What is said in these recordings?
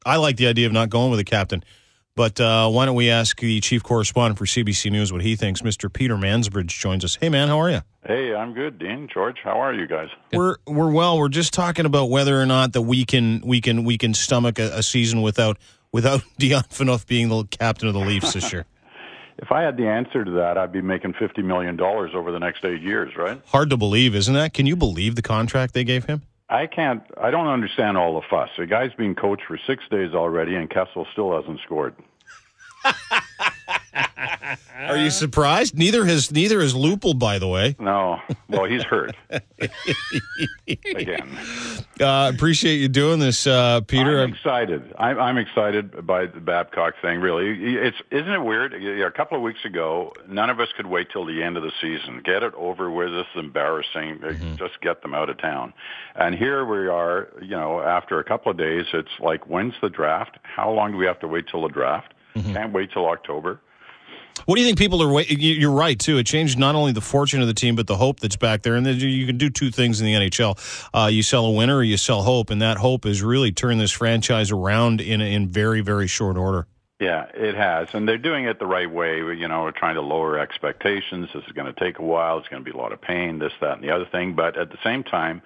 I like the idea of not going with a captain. But why don't we ask the chief correspondent for CBC News what he thinks? Mr. Peter Mansbridge joins us. Hey, man, how are you? Hey, I'm good, Dean. George, how are you guys? We're well. We're just talking about whether or not that we can stomach a season without Dion Phaneuf being the captain of the Leafs this year. If I had the answer to that, I'd be making $50 million over the next 8 years, right? Hard to believe, isn't that? Can you believe the contract they gave him? I can't. I don't understand all the fuss. The guy's been coached for 6 days already, and Kessel still hasn't scored. Are you surprised? Neither has Lupul, by the way. No. Well, he's hurt. Again. Appreciate you doing this, Peter. I'm excited. I'm excited by the Babcock thing, really. Isn't it weird? A couple of weeks ago, none of us could wait till the end of the season. Get it over with. This is embarrassing. Mm-hmm. Just get them out of town. And here we are, after a couple of days, it's like, when's the draft? How long do we have to wait till the draft? Mm-hmm. Can't wait till October. What do you think people are waiting? You're right, too. It changed not only the fortune of the team, but the hope that's back there. And you can do two things in the NHL. You sell a winner or you sell hope, and that hope has really turned this franchise around in very, very short order. Yeah, it has. And they're doing it the right way. We're trying to lower expectations. This is going to take a while. It's going to be a lot of pain, this, that, and the other thing. But at the same time,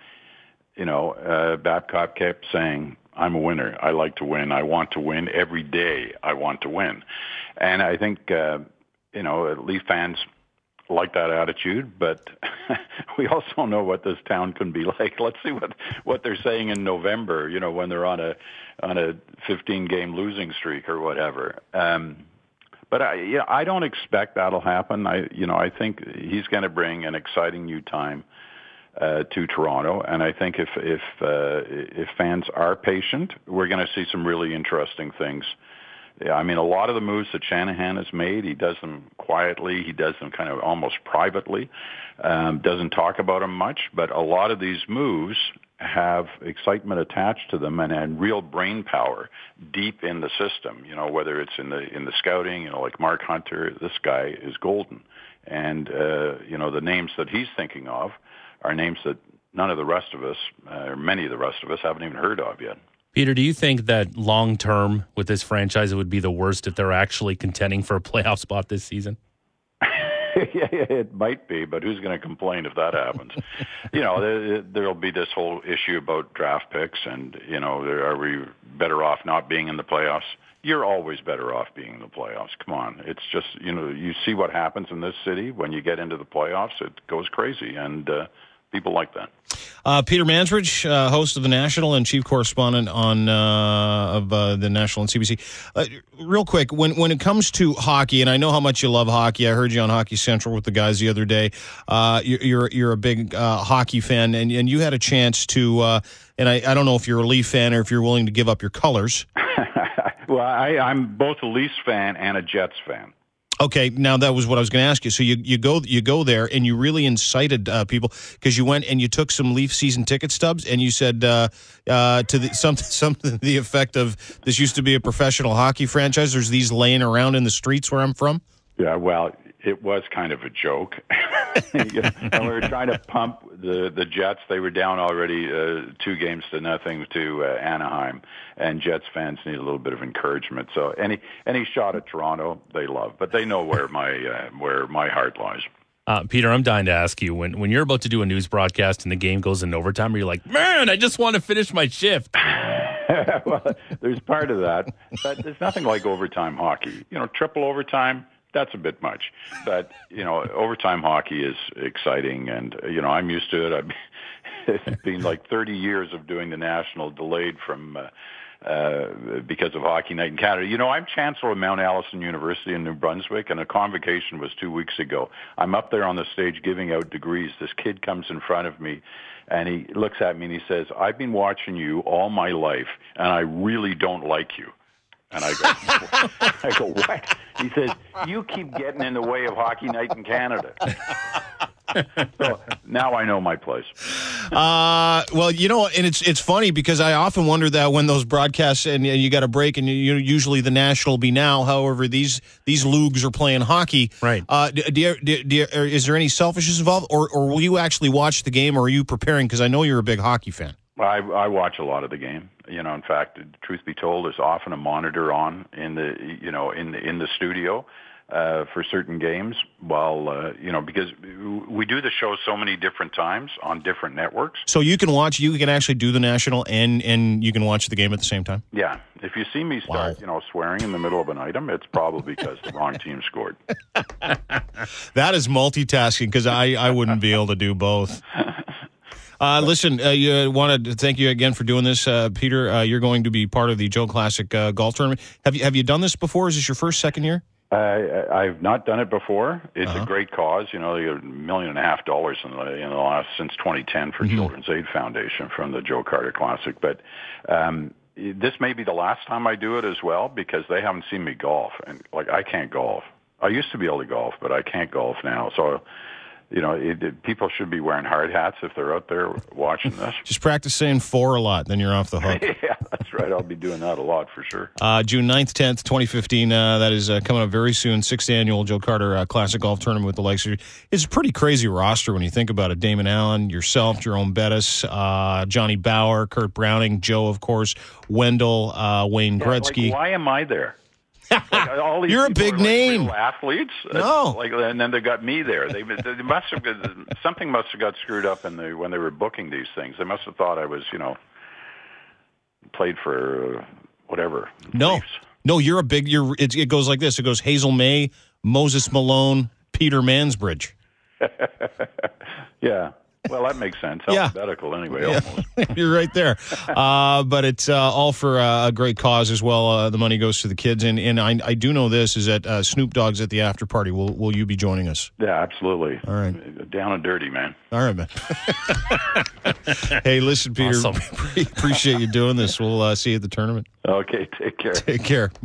Babcock kept saying, I'm a winner. I like to win. I want to win every day. I want to win. And I think, Leaf fans like that attitude, but we also know what this town can be like. Let's see what they're saying in November, when they're on a 15-game losing streak or whatever. But I don't expect that'll happen. I think he's going to bring an exciting new time to Toronto, and I think if fans are patient, we're going to see some really interesting things. Yeah, I mean, a lot of the moves that Shanahan has made, he does them quietly. He does them kind of almost privately. Doesn't talk about them much, but a lot of these moves have excitement attached to them and real brain power deep in the system. Whether it's in the scouting, like Mark Hunter, this guy is golden, and the names that he's thinking of are names that none of the rest of us, or many of the rest of us, haven't even heard of yet. Peter, do you think that long-term with this franchise, it would be the worst if they're actually contending for a playoff spot this season? Yeah, it might be, but who's going to complain if that happens? There'll be this whole issue about draft picks and, are we better off not being in the playoffs? You're always better off being in the playoffs. Come on. It's just, you see what happens in this city when you get into the playoffs. It goes crazy, and people like that. Peter Mansbridge, host of The National and chief correspondent of The National and CBC. Real quick, when it comes to hockey, and I know how much you love hockey. I heard you on Hockey Central with the guys the other day. You're a big hockey fan, and you had a chance to, and I don't know if you're a Leaf fan or if you're willing to give up your colors. Well, I'm both a Leafs fan and a Jets fan. Okay, now that was what I was going to ask you. So you go there and you really incited people because you went and you took some Leaf season ticket stubs and you said something to the effect of, this used to be a professional hockey franchise. There's these laying around in the streets where I'm from. Yeah, well, it was kind of a joke. And we were trying to pump the Jets. They were down already 2-0 to Anaheim, and Jets fans need a little bit of encouragement. So any shot at Toronto, they love, but they know where my heart lies. Peter, I'm dying to ask you, when you're about to do a news broadcast and the game goes in overtime, are you like, man, I just want to finish my shift? Well, there's part of that, but there's nothing like overtime hockey. Triple overtime, that's a bit much. But, overtime hockey is exciting, and, I'm used to it. It's been like 30 years of doing the National delayed from because of Hockey Night in Canada. I'm chancellor of Mount Allison University in New Brunswick, and a convocation was 2 weeks ago. I'm up there on the stage giving out degrees. This kid comes in front of me, and he looks at me and he says, I've been watching you all my life, and I really don't like you. And I go, what? He says, you keep getting in the way of Hockey Night in Canada. So now I know my place. Well, and it's funny because I often wonder that when those broadcasts and you got a break and usually the National will be now. However, these Lugs are playing hockey. Right. Is there any selfishness involved, or will you actually watch the game, or are you preparing? Because I know you're a big hockey fan. I watch a lot of the game. In fact, truth be told, there's often a monitor on in the studio for certain games. While because we do the show so many different times on different networks. So you can actually do the National and you can watch the game at the same time. Yeah, if you see me start, swearing in the middle of an item, it's probably because the wrong team scored. That is multitasking because I wouldn't be able to do both. Listen, you want to thank you again for doing this, Peter. You're going to be part of the Joe Classic golf tournament. Have you done this before? Is this your second year? I've not done it before. It's a great cause. They got $1.5 million in the last since 2010 for Children's Aid Foundation from the Joe Carter Classic. But this may be the last time I do it as well because they haven't seen me golf, and I can't golf. I used to be able to golf, but I can't golf now. So. People should be wearing hard hats if they're out there watching this. Just practice saying 4 a lot, then you're off the hook. Yeah, that's right. I'll be doing that a lot for sure. June 9th, 10th, 2015. That is coming up very soon. 6th annual Joe Carter Classic Golf Tournament with the likes of. It's a pretty crazy roster when you think about it. Damon Allen, yourself, Jerome Bettis, Johnny Bauer, Kurt Browning, Joe, of course, Wendell, Wayne Gretzky. Why am I there? All these You're a big name. real athletes. No, and then they got me there. They must have something must have got screwed up when they were booking these things. They must have thought I was played for whatever. No, you're a big. It goes like this. It goes Hazel May, Moses Malone, Peter Mansbridge. Yeah. Well, that makes sense. Yeah. Alphabetical anyway, almost. You're right there. But it's all for a great cause as well. The money goes to the kids. And I do know this is that Snoop Dogg's at the after party. Will you be joining us? Yeah, absolutely. All right. Down and dirty, man. All right, man. Hey, listen, Peter, Awesome. Appreciate you doing this. We'll see you at the tournament. Okay, take care. Take care.